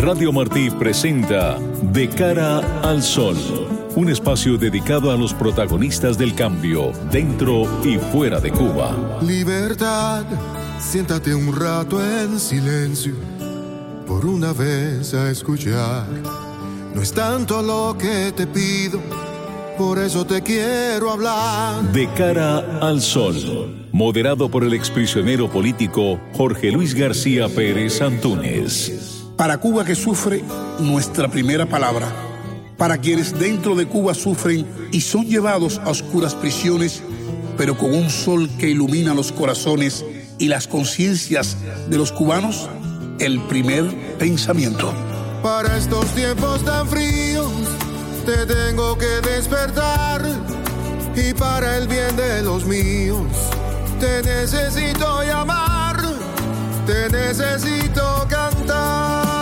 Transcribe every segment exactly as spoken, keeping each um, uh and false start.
Radio Martí presenta De Cara al Sol, un espacio dedicado a los protagonistas del cambio dentro y fuera de Cuba. Libertad, siéntate un rato en silencio, por una vez a escuchar. No es tanto lo que te pido, por eso te quiero hablar. De Cara al Sol, moderado por el exprisionero político Jorge Luis García Pérez Antúnez. Para Cuba que sufre, nuestra primera palabra. Para quienes dentro de Cuba sufren y son llevados a oscuras prisiones, pero con un sol que ilumina los corazones y las conciencias de los cubanos, el primer pensamiento. Para estos tiempos tan fríos, te tengo que despertar, y para el bien de los míos, te necesito llamar, te necesito cantar.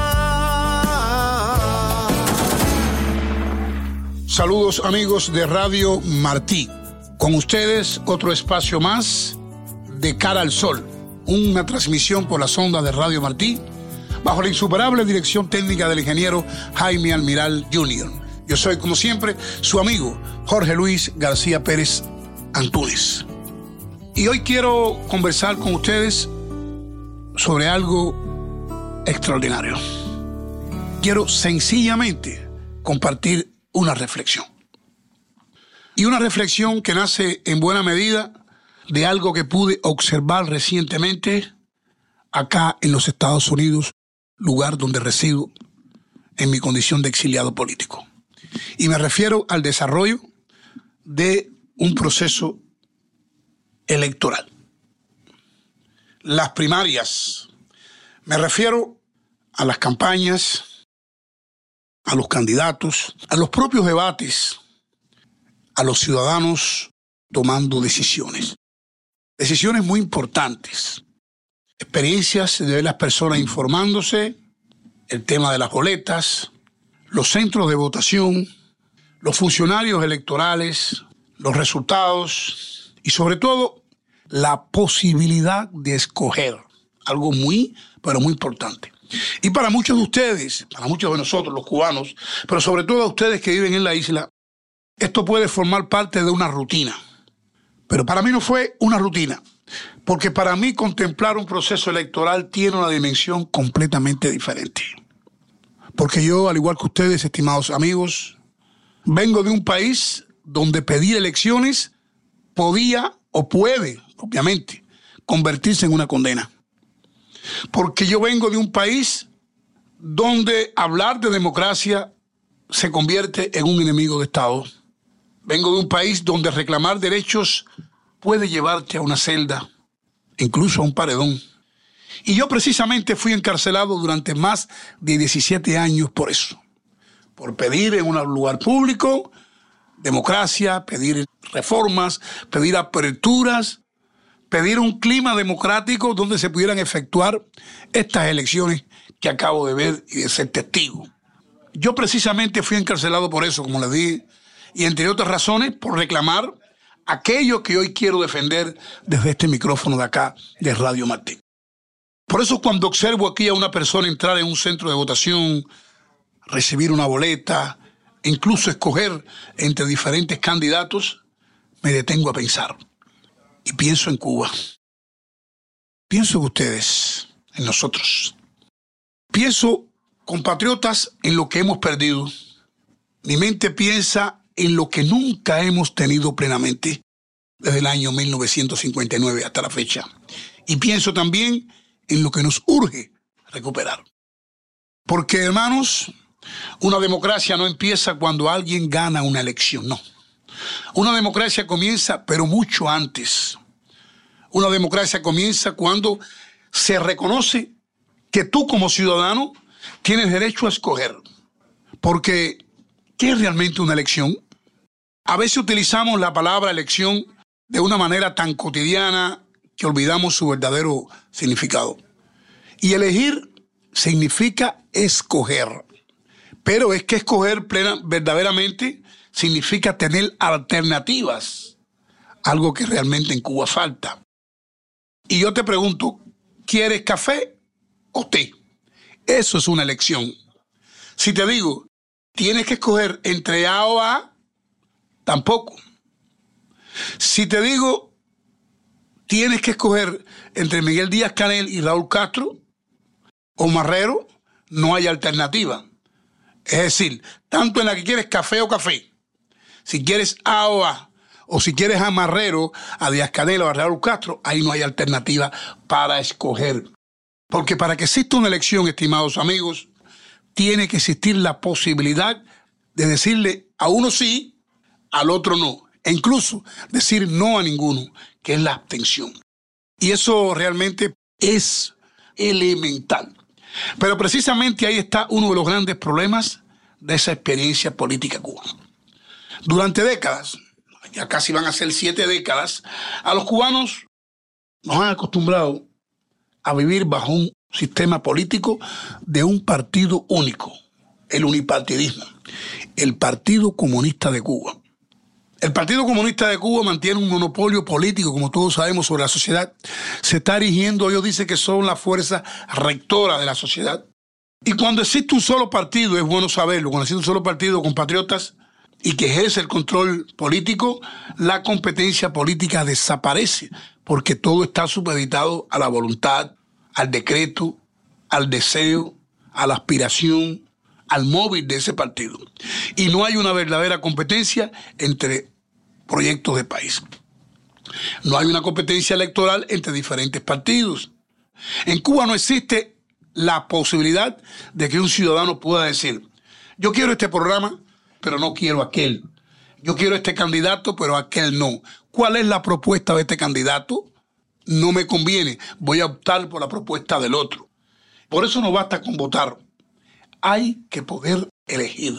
Saludos amigos de Radio Martí. Con ustedes otro espacio más de Cara al Sol, una transmisión por la sonda de Radio Martí, bajo la insuperable dirección técnica del ingeniero Jaime Almiral junior Yo soy, como siempre, su amigo Jorge Luis García Pérez Antúnez. Y hoy quiero conversar con ustedes sobre algo extraordinario. Quiero sencillamente compartir una reflexión. Y una reflexión que nace en buena medida de algo que pude observar recientemente acá en los Estados Unidos, lugar donde resido en mi condición de exiliado político. Y me refiero al desarrollo de un proceso electoral. Las primarias. Me refiero a las campañas, a los candidatos, a los propios debates, a los ciudadanos tomando decisiones. Decisiones muy importantes. Experiencias de las personas informándose, el tema de las boletas, los centros de votación, los funcionarios electorales, los resultados y sobre todo la posibilidad de escoger. Algo muy, pero muy importante. Y para muchos de ustedes, para muchos de nosotros los cubanos, pero sobre todo a ustedes que viven en la isla, esto puede formar parte de una rutina. Pero para mí no fue una rutina, porque para mí contemplar un proceso electoral tiene una dimensión completamente diferente. Porque yo, al igual que ustedes, estimados amigos, vengo de un país donde pedir elecciones podía o puede, obviamente, convertirse en una condena. Porque yo vengo de un país donde hablar de democracia se convierte en un enemigo de Estado. Vengo de un país donde reclamar derechos puede llevarte a una celda, incluso a un paredón. Y yo precisamente fui encarcelado durante más de diecisiete años por eso. Por pedir en un lugar público democracia, pedir reformas, pedir aperturas, pedir un clima democrático donde se pudieran efectuar estas elecciones que acabo de ver y de ser testigo. Yo precisamente fui encarcelado por eso, como les dije, y entre otras razones por reclamar aquello que hoy quiero defender desde este micrófono de acá, de Radio Martí. Por eso cuando observo aquí a una persona entrar en un centro de votación, recibir una boleta, incluso escoger entre diferentes candidatos, me detengo a pensar. Y pienso en Cuba. Pienso en ustedes, en nosotros. Pienso, compatriotas, en lo que hemos perdido. Mi mente piensa en lo que nunca hemos tenido plenamente desde el año mil novecientos cincuenta y nueve hasta la fecha. Y pienso también en lo que nos urge recuperar. Porque, hermanos, una democracia no empieza cuando alguien gana una elección, no. Una democracia comienza, pero mucho antes. Una democracia comienza cuando se reconoce que tú como ciudadano tienes derecho a escoger. Porque, ¿qué es realmente una elección? A veces utilizamos la palabra elección de una manera tan cotidiana que olvidamos su verdadero significado. Y elegir significa escoger. Pero es que escoger plena, verdaderamente significa tener alternativas, algo que realmente en Cuba falta. Y yo te pregunto, ¿quieres café o té? Eso es una elección. Si te digo, tienes que escoger entre A o A, tampoco. Si te digo, tienes que escoger entre Miguel Díaz-Canel y Raúl Castro o Marrero, no hay alternativa. Es decir, tanto en la que quieres café o café, si quieres A o A, o si quieres a Marrero, a Díaz-Canel o a Raúl Castro, ahí no hay alternativa para escoger. Porque para que exista una elección, estimados amigos, tiene que existir la posibilidad de decirle a uno sí, al otro no. E incluso decir no a ninguno, que es la abstención. Y eso realmente es elemental. Pero precisamente ahí está uno de los grandes problemas de esa experiencia política cubana. Durante décadas, ya casi van a ser siete décadas, a los cubanos nos han acostumbrado a vivir bajo un sistema político de un partido único, el unipartidismo, el Partido Comunista de Cuba. El Partido Comunista de Cuba mantiene un monopolio político, como todos sabemos, sobre la sociedad. Se está erigiendo, ellos dicen que son la fuerza rectora de la sociedad. Y cuando existe un solo partido, es bueno saberlo, cuando existe un solo partido con patriotas y que ejerce el control político, la competencia política desaparece, porque todo está supeditado a la voluntad, al decreto, al deseo, a la aspiración, al móvil de ese partido. Y no hay una verdadera competencia entre proyectos de país. No hay una competencia electoral entre diferentes partidos. En Cuba no existe la posibilidad de que un ciudadano pueda decir, yo quiero este programa, pero no quiero aquel. Yo quiero este candidato, pero aquel no. ¿Cuál es la propuesta de este candidato? No me conviene. Voy a optar por la propuesta del otro. Por eso no basta con votar. Hay que poder elegir.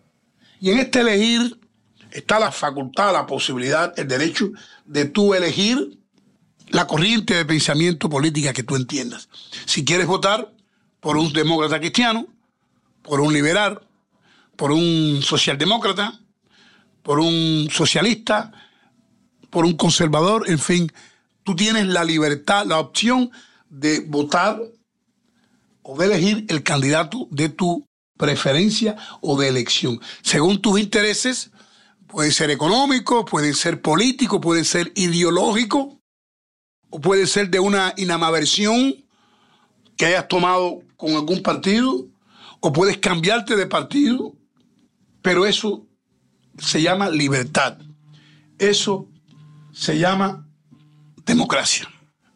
Y en este elegir está la facultad, la posibilidad, el derecho de tú elegir la corriente de pensamiento política que tú entiendas. Si quieres votar por un demócrata cristiano, por un liberal, por un socialdemócrata, por un socialista, por un conservador, en fin, tú tienes la libertad, la opción de votar o de elegir el candidato de tu preferencia o de elección. Según tus intereses, puede ser económico, puede ser político, puede ser ideológico, o puede ser de una inamaversión que hayas tomado con algún partido, o puedes cambiarte de partido, pero eso se llama libertad. Eso se llama democracia.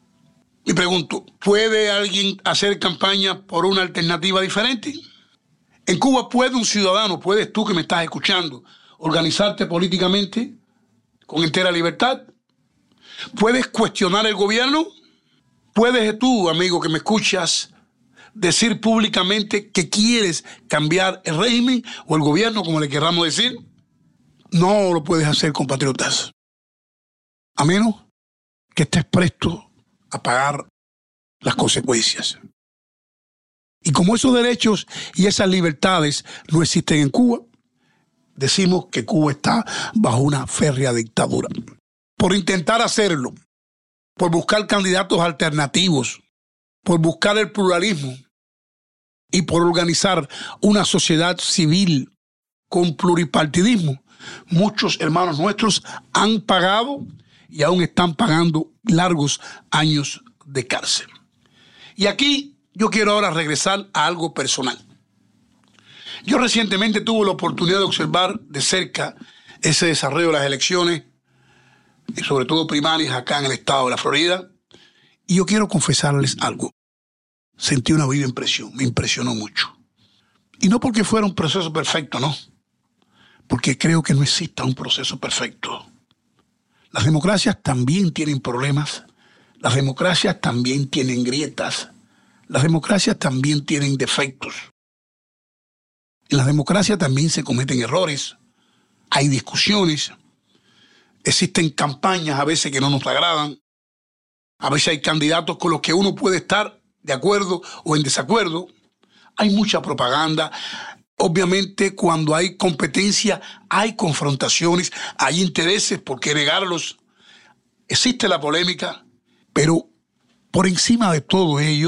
Y pregunto, ¿puede alguien hacer campaña por una alternativa diferente? En Cuba puede un ciudadano, puedes tú que me estás escuchando, organizarte políticamente con entera libertad. ¿Puedes cuestionar el gobierno? ¿Puedes tú, amigo que me escuchas, decir públicamente que quieres cambiar el régimen o el gobierno, como le queramos decir? No lo puedes hacer, compatriotas, a menos que estés presto a pagar las consecuencias. Y como esos derechos y esas libertades no existen en Cuba, decimos que Cuba está bajo una férrea dictadura. Por intentar hacerlo, por buscar candidatos alternativos, por buscar el pluralismo y por organizar una sociedad civil con pluripartidismo, muchos hermanos nuestros han pagado y aún están pagando largos años de cárcel. Y aquí yo quiero ahora regresar a algo personal. Yo recientemente tuve la oportunidad de observar de cerca ese desarrollo de las elecciones, y sobre todo primarias acá en el estado de la Florida, y yo quiero confesarles algo. Sentí una viva impresión, me impresionó mucho. Y no porque fuera un proceso perfecto, no, porque creo que no exista un proceso perfecto. Las democracias también tienen problemas, las democracias también tienen grietas, las democracias también tienen defectos. En las democracias también se cometen errores, hay discusiones, existen campañas a veces que no nos agradan, a veces hay candidatos con los que uno puede estar de acuerdo o en desacuerdo, hay mucha propaganda. Obviamente cuando hay competencia hay confrontaciones, hay intereses, ¿por qué negarlos? Existe la polémica, pero por encima de todo ello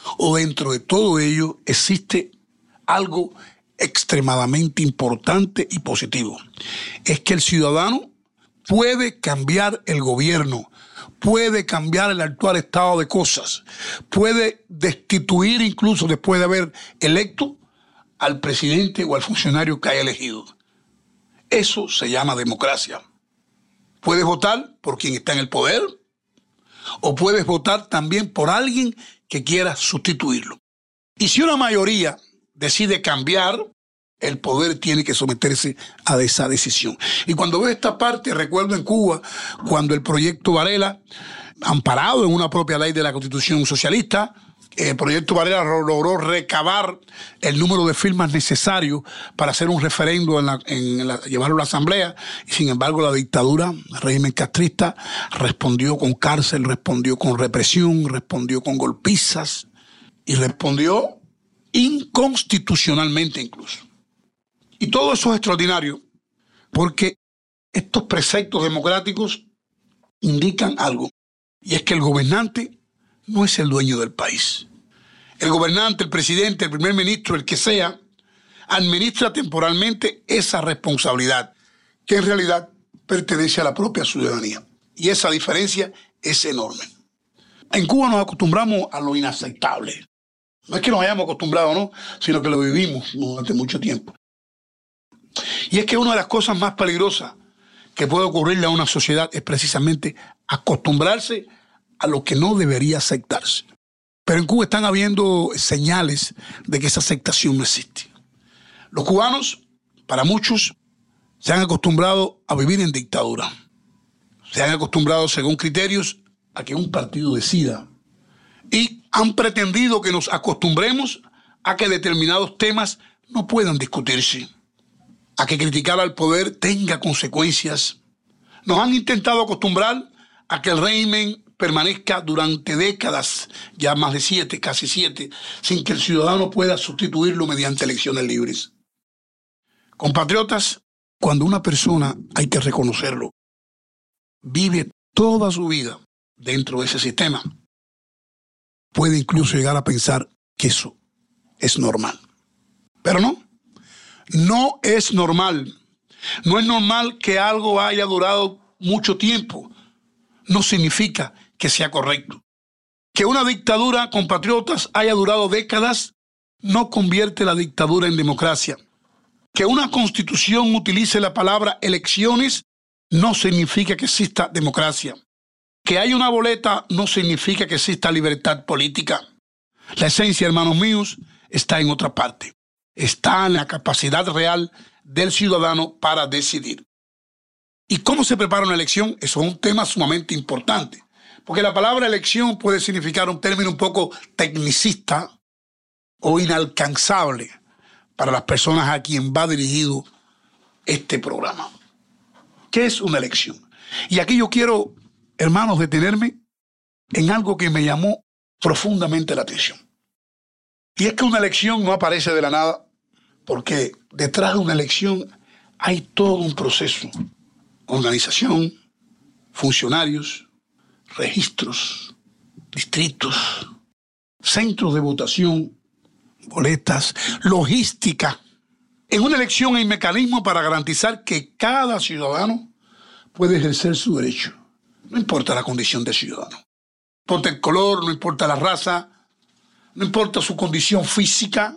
o dentro de todo ello existe algo extremadamente importante y positivo. Es que el ciudadano puede cambiar el gobierno, puede cambiar el actual estado de cosas, puede destituir incluso después de haber electo al presidente o al funcionario que haya elegido. Eso se llama democracia. Puedes votar por quien está en el poder o puedes votar también por alguien que quiera sustituirlo. Y si una mayoría decide cambiar, el poder tiene que someterse a esa decisión. Y cuando veo esta parte, recuerdo en Cuba, cuando el proyecto Varela, amparado en una propia ley de la Constitución socialista, el proyecto Varela logró recabar el número de firmas necesarios para hacer un referendo, en la, en la, llevarlo a la Asamblea, y sin embargo la dictadura, el régimen castrista, respondió con cárcel, respondió con represión, respondió con golpizas y respondió inconstitucionalmente incluso. Y todo eso es extraordinario porque estos preceptos democráticos indican algo, y es que el gobernante no es el dueño del país. El gobernante, el presidente, el primer ministro, el que sea, administra temporalmente esa responsabilidad, que en realidad pertenece a la propia ciudadanía. Y esa diferencia es enorme. En Cuba nos acostumbramos a lo inaceptable. No es que nos hayamos acostumbrado, no, sino que lo vivimos durante mucho tiempo. Y es que una de las cosas más peligrosas que puede ocurrirle a una sociedad es precisamente acostumbrarse a lo que no debería aceptarse. Pero en Cuba están habiendo señales de que esa aceptación no existe. Los cubanos, para muchos, se han acostumbrado a vivir en dictadura. Se han acostumbrado, según criterios, a que un partido decida. Y han pretendido que nos acostumbremos a que determinados temas no puedan discutirse, a que criticar al poder tenga consecuencias. Nos han intentado acostumbrar a que el régimen permanezca durante décadas, ya más de siete, casi siete, sin que el ciudadano pueda sustituirlo mediante elecciones libres. Compatriotas, cuando una persona, hay que reconocerlo, vive toda su vida dentro de ese sistema, puede incluso llegar a pensar que eso es normal. Pero no, no es normal. No es normal que algo haya durado mucho tiempo. No significa que sea correcto. Que una dictadura, compatriotas, haya durado décadas, no convierte la dictadura en democracia. Que una constitución utilice la palabra elecciones no significa que exista democracia. Que haya una boleta no significa que exista libertad política. La esencia, hermanos míos, está en otra parte. Está en la capacidad real del ciudadano para decidir. ¿Y cómo se prepara una elección? Eso es un tema sumamente importante. Porque la palabra elección puede significar un término un poco tecnicista o inalcanzable para las personas a quien va dirigido este programa. ¿Qué es una elección? Y aquí yo quiero, hermanos, detenerme en algo que me llamó profundamente la atención. Y es que una elección no aparece de la nada, porque detrás de una elección hay todo un proceso. Organización, funcionarios, registros, distritos, centros de votación, boletas, logística. En una elección hay mecanismos para garantizar que cada ciudadano puede ejercer su derecho. No importa la condición de ciudadano. No importa el color, no importa la raza, no importa su condición física,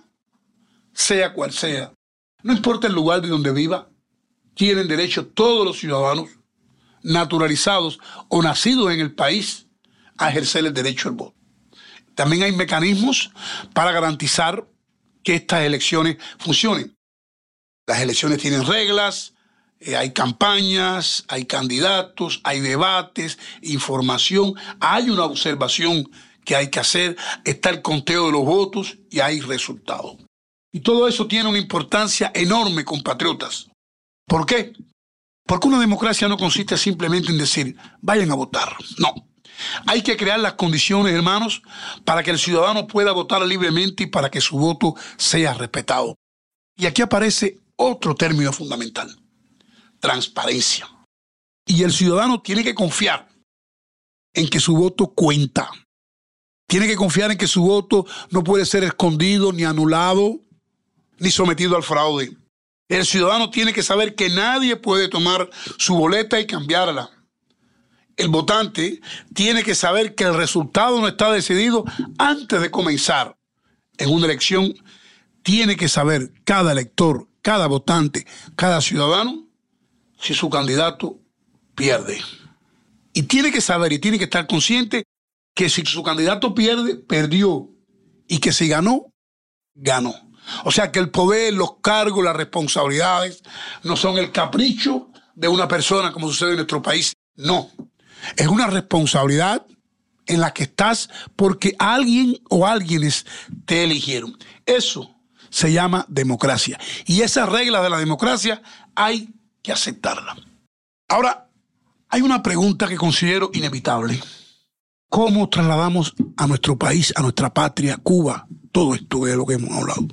sea cual sea. No importa el lugar de donde viva. Tienen derecho todos los ciudadanos naturalizados o nacidos en el país a ejercer el derecho al voto. También hay mecanismos para garantizar que estas elecciones funcionen. Las elecciones tienen reglas, eh, hay campañas, hay candidatos, hay debates, información, hay una observación que hay que hacer, está el conteo de los votos y hay resultados. Y todo eso tiene una importancia enorme, compatriotas. ¿Por qué? Porque una democracia no consiste simplemente en decir, vayan a votar. No. Hay que crear las condiciones, hermanos, para que el ciudadano pueda votar libremente y para que su voto sea respetado. Y aquí aparece otro término fundamental: transparencia. Y el ciudadano tiene que confiar en que su voto cuenta. Tiene que confiar en que su voto no puede ser escondido, ni anulado, ni sometido al fraude. El ciudadano tiene que saber que nadie puede tomar su boleta y cambiarla. El votante tiene que saber que el resultado no está decidido antes de comenzar. En una elección tiene que saber cada elector, cada votante, cada ciudadano, si su candidato pierde. Y tiene que saber y tiene que estar consciente que si su candidato pierde, perdió. Y que si ganó, ganó. O sea que el poder, los cargos, las responsabilidades no son el capricho de una persona como sucede en nuestro país. No. Es una responsabilidad en la que estás porque alguien o alguienes te eligieron. Eso se llama democracia. Y esas reglas de la democracia hay que aceptarlas. Ahora, hay una pregunta que considero inevitable. ¿Cómo trasladamos a nuestro país, a nuestra patria, Cuba, todo esto de lo que hemos hablado?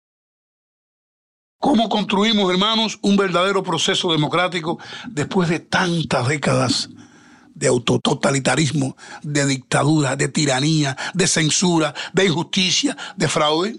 ¿Cómo construimos, hermanos, un verdadero proceso democrático después de tantas décadas de autototalitarismo, de dictadura, de tiranía, de censura, de injusticia, de fraude?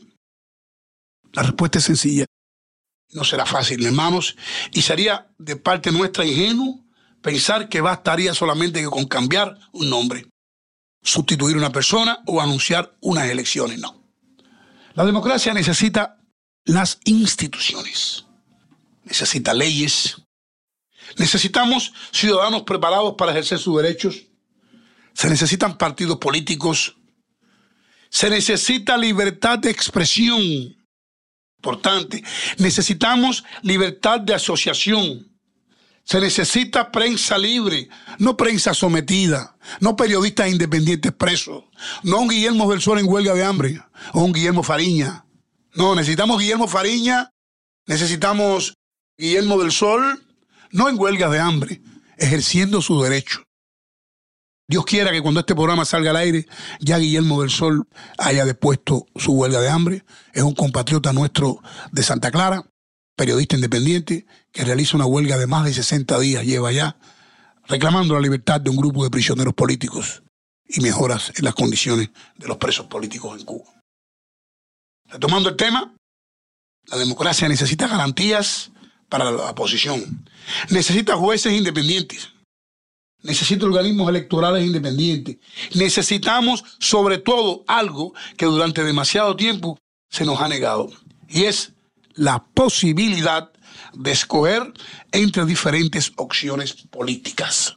La respuesta es sencilla. No será fácil, hermanos, y sería de parte nuestra ingenuo pensar que bastaría solamente con cambiar un nombre, sustituir una persona o anunciar unas elecciones. No. La democracia necesita las instituciones, necesita leyes. Necesitamos ciudadanos preparados para ejercer sus derechos. Se necesitan partidos políticos. Se necesita libertad de expresión. Importante. Necesitamos libertad de asociación. Se necesita prensa libre, no prensa sometida, no periodistas independientes presos, no un Guillermo del Sol en huelga de hambre o un Guillermo Fariña. No, necesitamos Guillermo Fariña, necesitamos Guillermo del Sol, no en huelga de hambre, ejerciendo su derecho. Dios quiera que cuando este programa salga al aire, ya Guillermo del Sol haya depuesto su huelga de hambre. Es un compatriota nuestro de Santa Clara, periodista independiente, que realiza una huelga de más de sesenta días, lleva ya, reclamando la libertad de un grupo de prisioneros políticos y mejoras en las condiciones de los presos políticos en Cuba. Retomando el tema, la democracia necesita garantías para la oposición. Necesita jueces independientes. Necesita organismos electorales independientes. Necesitamos, sobre todo, algo que durante demasiado tiempo se nos ha negado. Y es la posibilidad de escoger entre diferentes opciones políticas.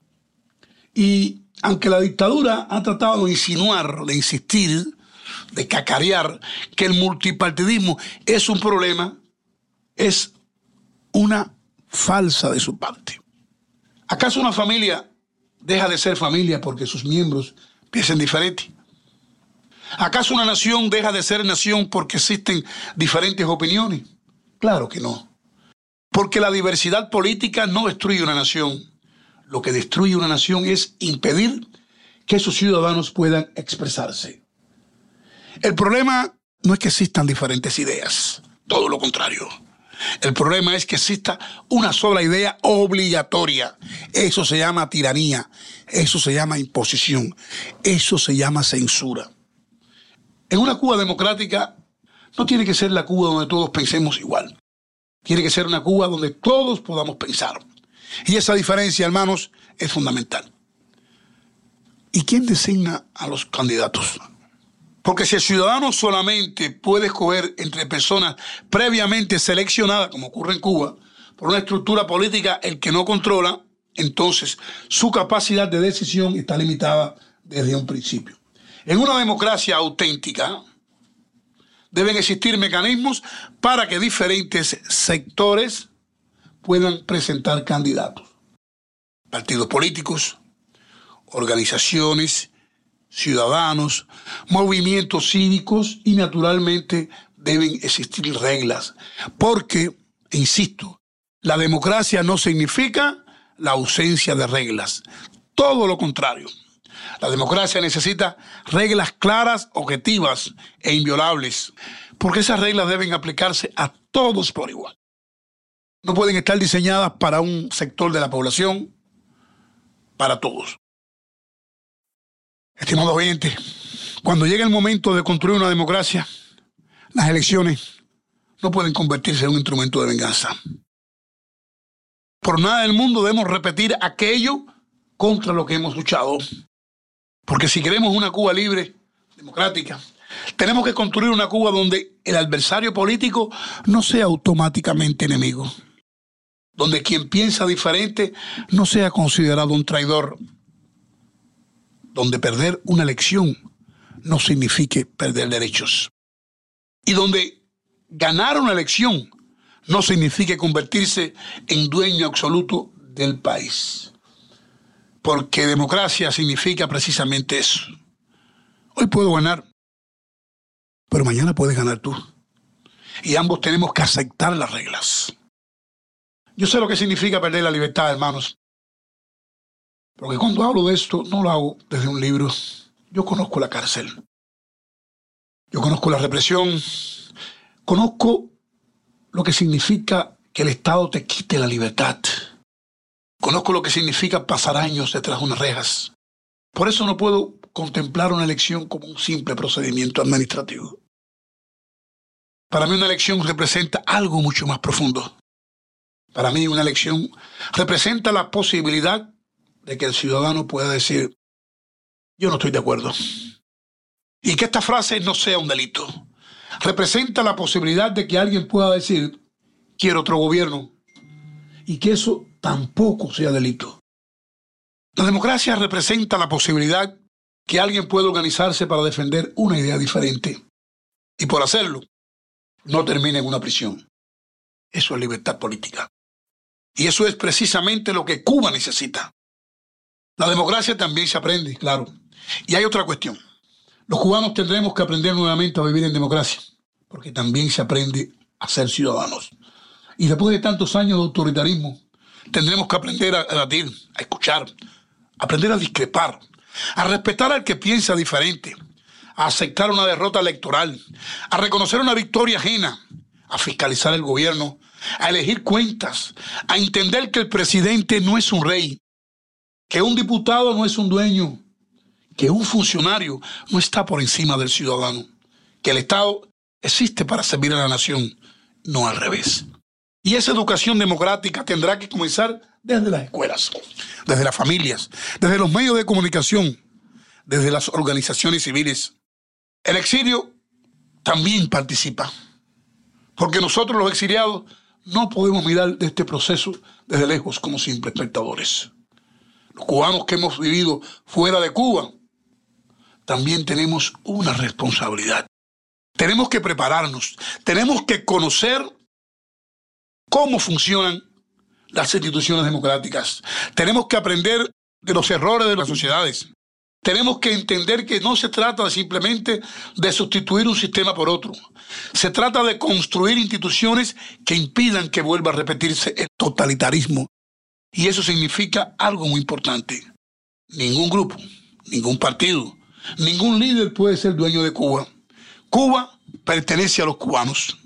Y aunque la dictadura ha tratado de insinuar, de insistir, de cacarear que el multipartidismo es un problema, es una falsa de su parte. ¿Acaso una familia deja de ser familia porque sus miembros piensen diferente? ¿Acaso una nación deja de ser nación porque existen diferentes opiniones? Claro que no. Porque la diversidad política no destruye una nación. Lo que destruye una nación es impedir que sus ciudadanos puedan expresarse. El problema no es que existan diferentes ideas, todo lo contrario. El problema es que exista una sola idea obligatoria. Eso se llama tiranía, eso se llama imposición, eso se llama censura. En una Cuba democrática no tiene que ser la Cuba donde todos pensemos igual. Tiene que ser una Cuba donde todos podamos pensar. Y esa diferencia, hermanos, es fundamental. ¿Y quién designa a los candidatos? Porque si el ciudadano solamente puede escoger entre personas previamente seleccionadas, como ocurre en Cuba, por una estructura política el que no controla, entonces su capacidad de decisión está limitada desde un principio. En una democracia auténtica deben existir mecanismos para que diferentes sectores puedan presentar candidatos. Partidos políticos, organizaciones, ciudadanos, movimientos cívicos y naturalmente deben existir reglas. Porque, insisto, la democracia no significa la ausencia de reglas. Todo lo contrario. La democracia necesita reglas claras, objetivas e inviolables, porque esas reglas deben aplicarse a todos por igual. No pueden estar diseñadas para un sector de la población, para todos. Estimados oyentes, Cuando llega el momento de construir una democracia, las elecciones no pueden convertirse en un instrumento de venganza. Por nada del mundo debemos repetir aquello contra lo que hemos luchado. Porque si queremos una Cuba libre, democrática, tenemos que construir una Cuba donde el adversario político no sea automáticamente enemigo. Donde quien piensa diferente no sea considerado un traidor. Donde perder una elección no signifique perder derechos. Y donde ganar una elección no signifique convertirse en dueño absoluto del país. Porque democracia significa precisamente eso. Hoy puedo ganar, pero mañana puedes ganar tú. Y ambos tenemos que aceptar las reglas. Yo sé lo que significa perder la libertad, hermanos. Porque cuando hablo de esto, no lo hago desde un libro. Yo conozco la cárcel. Yo conozco la represión. Conozco lo que significa que el Estado te quite la libertad. Conozco lo que significa pasar años detrás de unas rejas. Por eso no puedo contemplar una elección como un simple procedimiento administrativo. Para mí una elección representa algo mucho más profundo. Para mí una elección representa la posibilidad de que el ciudadano pueda decir, yo no estoy de acuerdo. Y que esta frase no sea un delito. Representa la posibilidad de que alguien pueda decir, quiero otro gobierno. Y que eso tampoco sea delito. La democracia representa la posibilidad que alguien pueda organizarse para defender una idea diferente. Y por hacerlo, no termine en una prisión. Eso es libertad política. Y eso es precisamente lo que Cuba necesita. La democracia también se aprende, claro. Y hay otra cuestión. Los cubanos tendremos que aprender nuevamente a vivir en democracia, porque también se aprende a ser ciudadanos. Y después de tantos años de autoritarismo, tendremos que aprender a debatir, a escuchar, a aprender a discrepar, a respetar al que piensa diferente, a aceptar una derrota electoral, a reconocer una victoria ajena, a fiscalizar el gobierno, a elegir cuentas, a entender que el presidente no es un rey, que un diputado no es un dueño, que un funcionario no está por encima del ciudadano, que el Estado existe para servir a la nación, no al revés. Y esa educación democrática tendrá que comenzar desde las escuelas, desde las familias, desde los medios de comunicación, desde las organizaciones civiles. El exilio también participa, porque nosotros los exiliados no podemos mirar de este proceso desde lejos como simples espectadores. Los cubanos que hemos vivido fuera de Cuba también tenemos una responsabilidad. Tenemos que prepararnos, tenemos que conocer cómo funcionan las instituciones democráticas. Tenemos que aprender de los errores de las sociedades. Tenemos que entender que no se trata de simplemente de sustituir un sistema por otro. Se trata de construir instituciones que impidan que vuelva a repetirse el totalitarismo. Y eso significa algo muy importante. Ningún grupo, ningún partido, ningún líder puede ser dueño de Cuba. Cuba pertenece a los cubanos.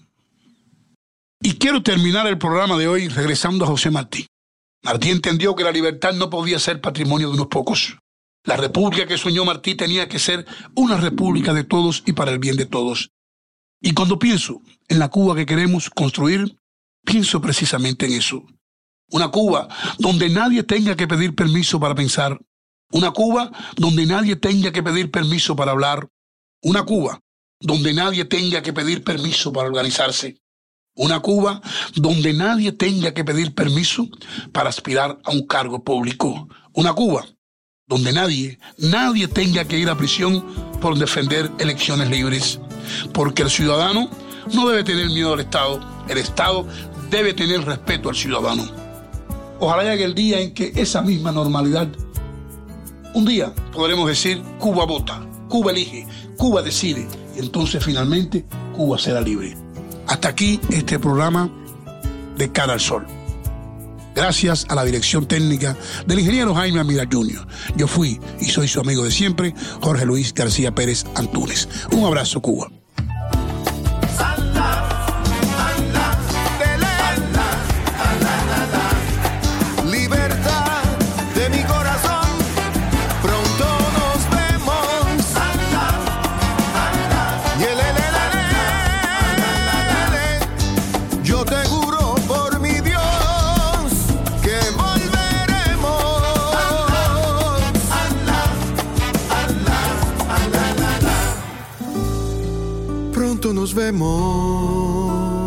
Y quiero terminar el programa de hoy regresando a José Martí. Martí entendió que la libertad no podía ser patrimonio de unos pocos. La república que soñó Martí tenía que ser una república de todos y para el bien de todos. Y cuando pienso en la Cuba que queremos construir, pienso precisamente en eso. Una Cuba donde nadie tenga que pedir permiso para pensar. Una Cuba donde nadie tenga que pedir permiso para hablar. Una Cuba donde nadie tenga que pedir permiso para organizarse. Una Cuba donde nadie tenga que pedir permiso para aspirar a un cargo público. Una Cuba donde nadie, nadie tenga que ir a prisión por defender elecciones libres. Porque el ciudadano no debe tener miedo al Estado. El Estado debe tener respeto al ciudadano. Ojalá llegue el día en que esa misma normalidad, un día podremos decir, Cuba vota, Cuba elige, Cuba decide, y entonces finalmente Cuba será libre. Hasta aquí este programa de Cara al Sol. Gracias a la dirección técnica del ingeniero Jaime Amira junior Yo fui y soy su amigo de siempre, Jorge Luis García Pérez Antunes. Un abrazo, Cuba. Libertad de mi corazón, pronto nos vemos. pronto nos vemos.